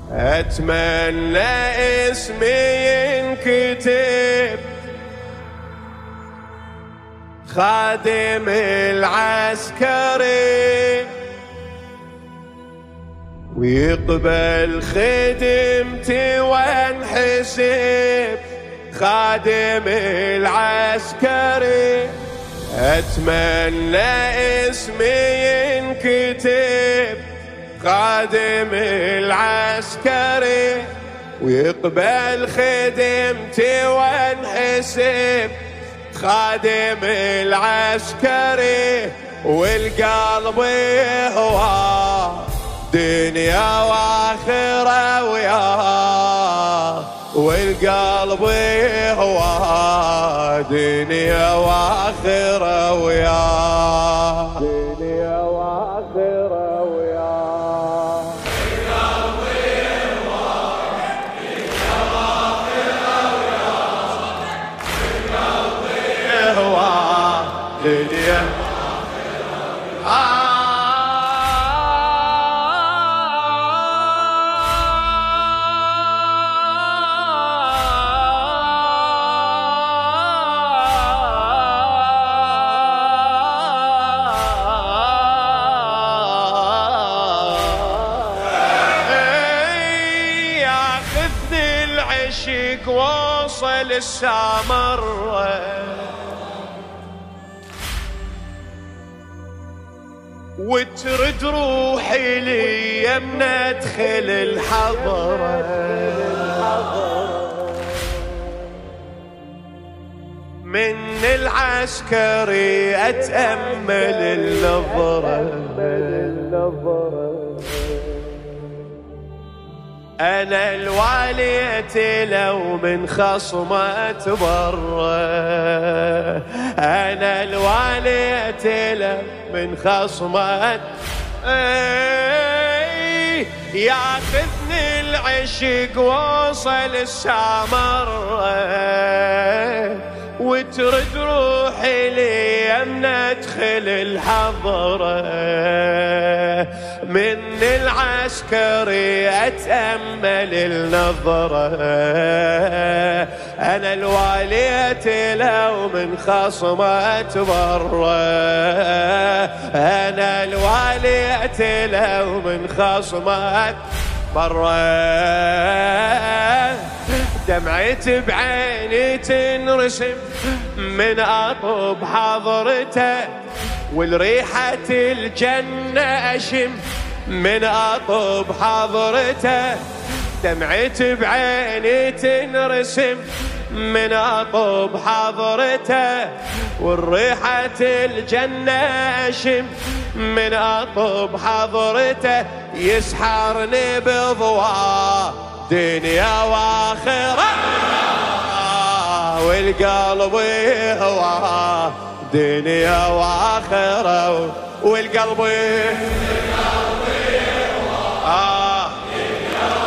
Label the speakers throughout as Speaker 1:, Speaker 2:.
Speaker 1: أتمنى اسمي ينكتب خادم العسكري، ويقبل خدمتي وانحسب خادم العسكري. أتمنى اسمي ينكتب خادم العسكري، ويقبل خدمتي وانحسب خادم العسكري. والقلب هو دنيا واخرة وياه، والقلب هو دنيا واخرة وياه، دنيا واخرة وياه.
Speaker 2: القلب هو دنيا واخرة وياه، القلب
Speaker 1: هو دنيا وصل السامر، وترد روحي لي يمن ادخل الحضرة. من العسكري اتأمل النظرة، أنا الوالية لو من خصمة تبرى، أنا الوالية لو من خصمة ياخذني العشق وصل السامر، وترد روحي لي يمن ادخل الحضرة. من العسكري اتأمل النظرة، انا الوالية لو من خصمة تبرى، انا الوالية لو من خصمة برا. دمعتي بعيني تنرسم من اطب حضرته، والريحة الجنة اشم من اطب حضرته. دمعتي بعيني تنرسم من اطب حضرته، والريحة الجنة اشم من اطب حضرته. يسحرني بضواء دنيا واخرة، والقلب هو دنيا واخرة، والقلب هو دنيا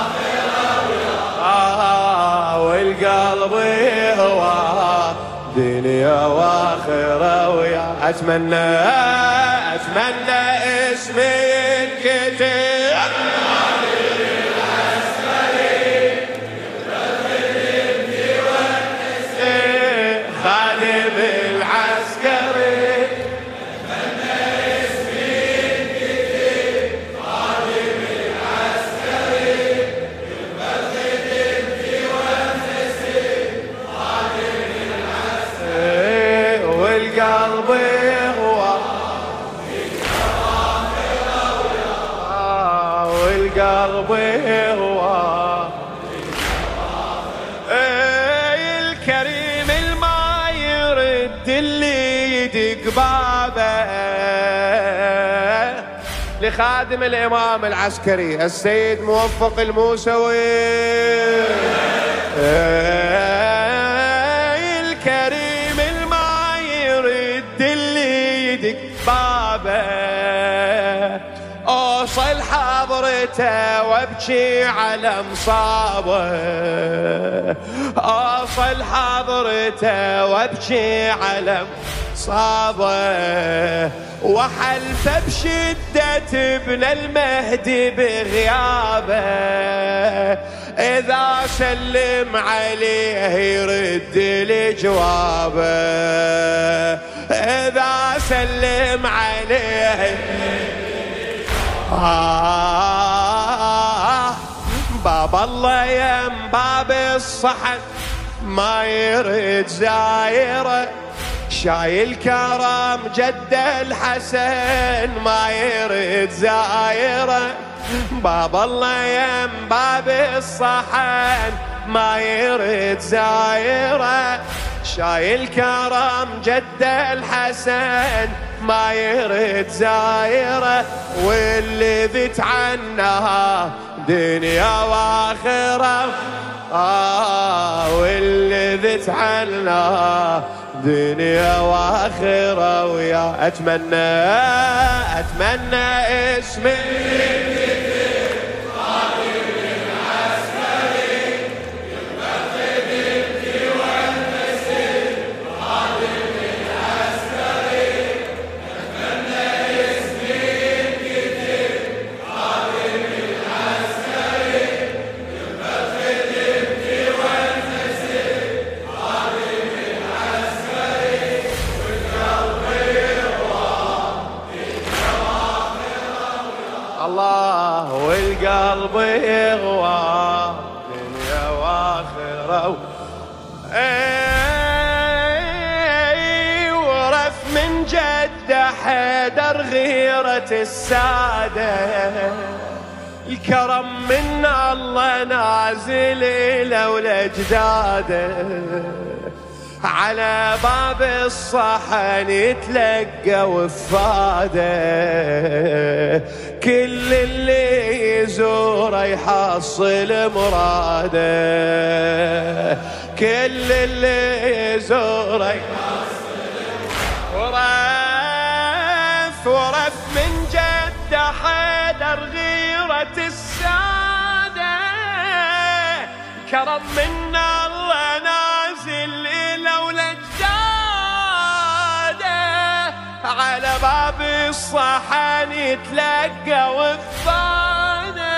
Speaker 1: واخرة، والقلب هو دنيا واخرة ويا. أتمنى اسمي ينكتب خادم العسكري. أتمنى اسمي ينكتب خادم العسكري، يقبل خدمتي وانحسب خادم العسكري. والقلب هو والقلب هو الكريم الما يرد اللي يدق بابه. لخادم الإمام العسكري السيد موفق الموسوي، الكريم الما يرد اللي يدق بابه. أوصل حضرته وابكي على مصابه، أوصل حضرته وابكي على صابه وحلف بشدة ابن المهدي بغيابه إذا سلم عليه يرد لي جوابه إذا سلم عليه باب الله يم باب الصحن ما يرد زايره شايل كرم جد الحسن ما يرد زايره باب الله يم باب الصحن ما يرد زايره شايل كرم جد الحسن ما يرد زايره واللي ذت عنها دنيا واخره واللي ذت عنها دنيا واخره ويا اتمنى اسمي الله والقلب يغوى دنيا واخره ورث من جده حيدر غيرة السادة الكرم من الله نازل لولا اجداده على باب الصحن يتلقى وفاده كل اللي يزوره يحصل مراده كل اللي يزوره يحصل ورث من جده حيدر غيرة السادة كرم من الله نازل لولا اجداده على باب الصحن يتلقى وفاده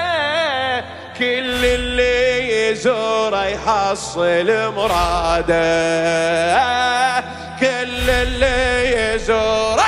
Speaker 1: كل اللي يزوره يحصل مراده كل اللي يزوره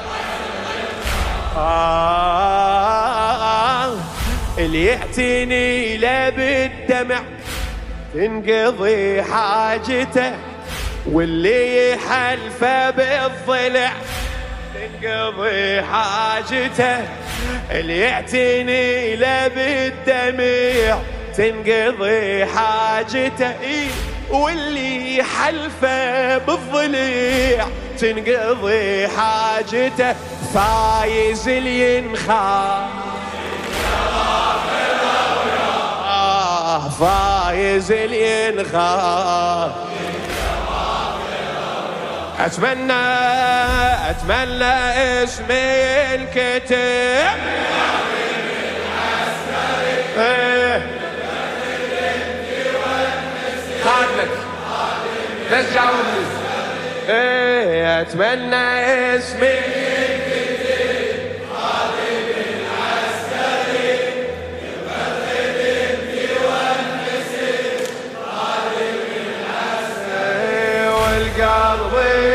Speaker 1: اللي يعتني له بالدمع تنقضي حاجته واللي يحلفه بالضلع تنقضي حاجته اللي يعتني له بالدمع تنقضي حاجته واللي يحلفه بالضلع تنقضي حاجته فايز الينخاف فايز الينخاف اتمنى اسمي الكتب خادلك بس جاوبني اتمنى اسمي والقلب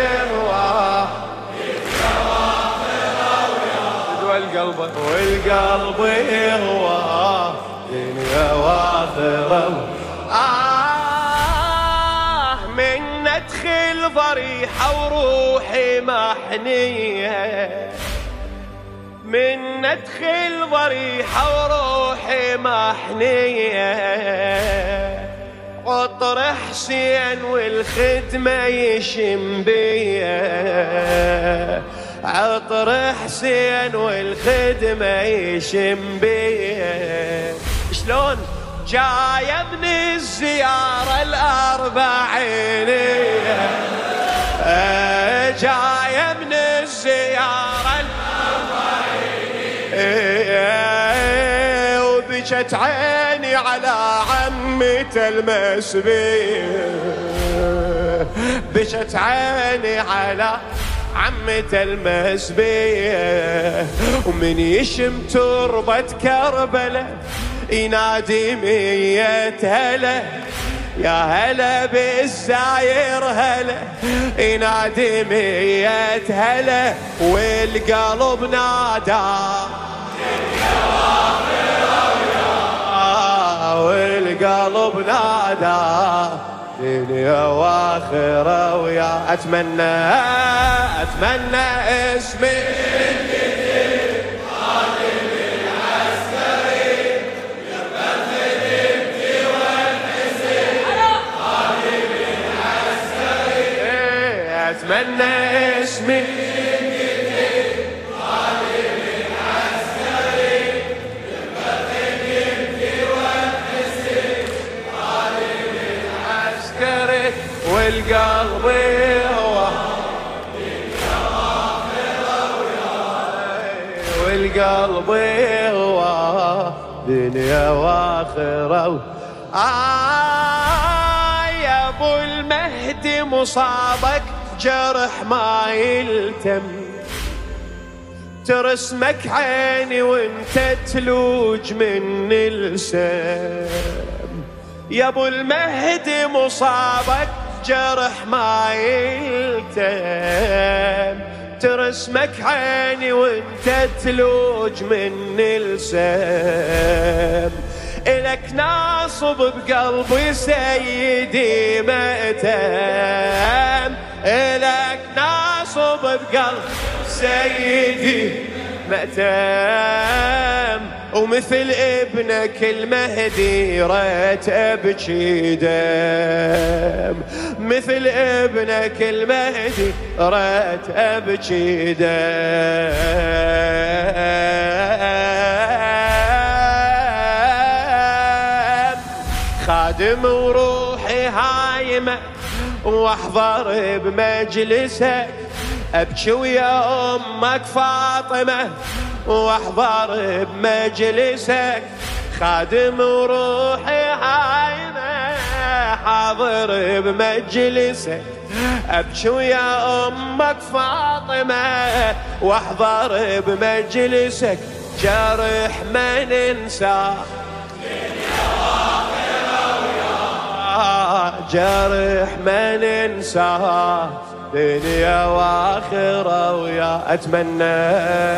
Speaker 1: يغوى دنيا واخره من ندخل ضريحه وروحي محنيه من ندخل ضريحه وروحي محنيه عطر حسين والخدمه يشم بيه عطر حسين والخدمة يشم بيه شلون جاية من الزيارة الأربعينية جاية من الزيارة الأربعينية وبجت عيني على عمة المسبية بشت عيني على عمته المسبية، ومن يشم تربة كربلة ينادي 100 هلا، يا هلا بالزاير هلا، ينادي 100 هلا، والقلب نادى والقلب نادى دنيا واخرة ويا أتمنى اسمي
Speaker 2: خادم العسكري يقبل خدمتي والحسين، خادم العسكري
Speaker 1: أتمنى اسمي والقلب هو والقلب هو دنيا واخرة. يا ابو المهدي مصابك جرح ما يلتم، ترسمك عيني وانت تلوج من السم. يا ابو المهدي مصابك جرح ما يلتم، ترسمك عيني وانت تلوج من السم. إلك ناصب بقلبي سيدي مأتم، إلك ناصب بقلبي سيدي مأتم، ومثل ابنك المهدي ريت أبكي دم، مثل ابنك المهدي ريت أبكي دم. خادم وروحي هايمة واحضر بمجلسك، أبكي ويا أمك فاطمة واحضر بمجلسك. خادم وروحي هايمة حاضر بمجلسك، أبكي ويا أمك فاطمة واحضر بمجلسك. جرح ما ننساه جرح ما ننساه دنيا واخرة ويا أتمنى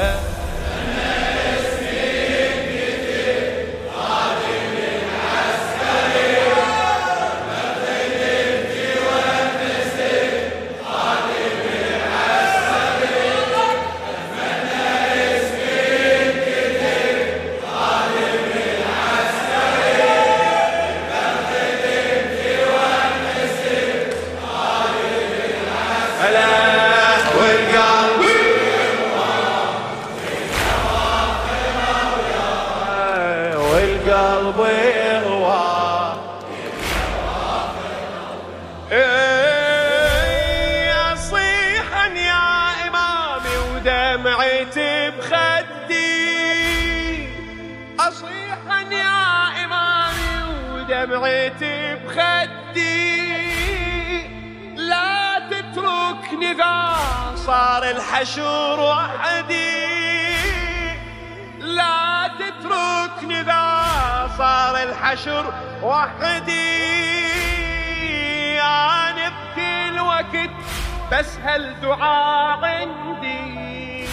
Speaker 1: والقلب يغوى. أصيحا يا إمامي ودمعتي بخدي، أصيحا يا إمامي ودمعتي بخدي، لا تتركني ذا صار الحشر وحدي، لا تتركني ذا صار الحشر وحدي. أنا بكل وقت بس هالدعاء عندي،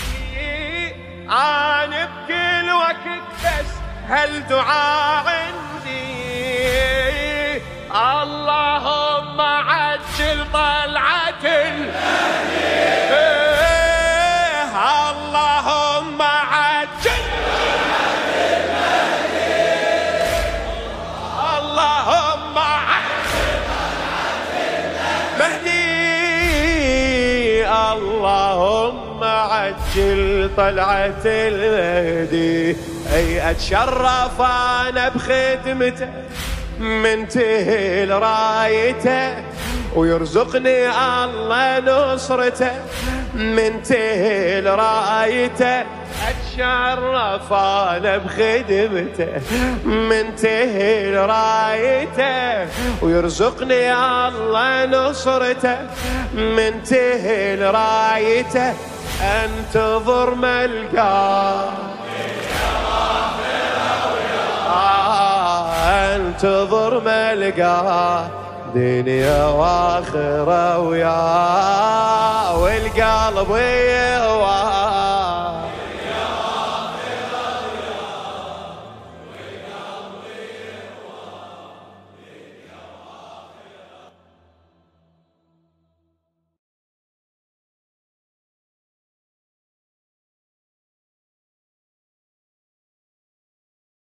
Speaker 1: أنا بكل وقت بس هالدعاء عندي. اللهم عجل طلعة المهدي، اللهم عجل اللهم عجل مهدي، اللهم عجل طلعة المهدي. أي أتشرف أنا بخدمته من تهل رايته ويرزقني الله نصرته، من تهل رايته اتشرف انا بخدمته، من تهل رايته ويرزقني الله نصرته، من تهل رايته انتظر ملقاه، انتظر ملقاه دنيا واخره وياه، والقلب يهواه